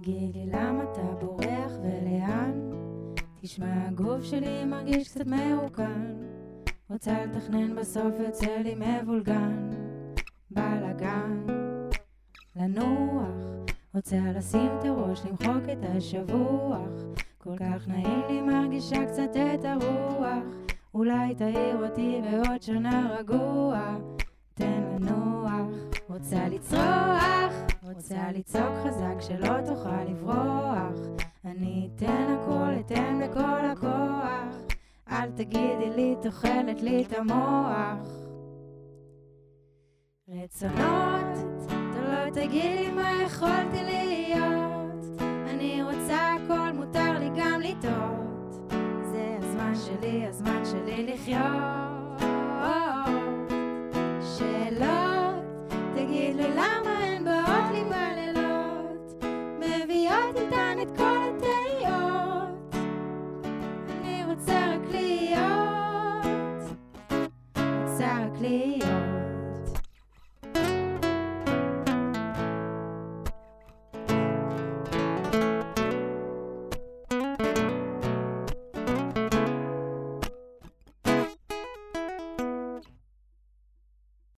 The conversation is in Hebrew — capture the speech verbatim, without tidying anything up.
תגיד לי למה אתה בורח ולאן? תשמע, הגוף שלי מרגיש קצת מרוקן, רוצה לתכנן, בסוף יוצא לי מבולגן. בלגן, לנוח, רוצה לשים את הראש, למחוק את השבוח. כל כך נעים לי, מרגישה קצת את הרוח. אולי תעיר אותי בעוד שנה רגוע, תן לנוח. רוצה לצרוח, רוצה לצעוק חזק שלא תוכל לברוח. אני אתן הכל, אתן בכל הכוח. אל תגידי לי, תאכלת לי את המוח. רצונות, אתה לא תגיד לי מה יכולתי להיות. אני רוצה הכל, מותר לי גם לטעות. זה הזמן שלי, הזמן שלי לחיות. שאלות, תגיד לי למה הן באות לי בלילות, מביאות איתן את כל התהיות. אני רוצה רק להיות, רוצה רק להיות.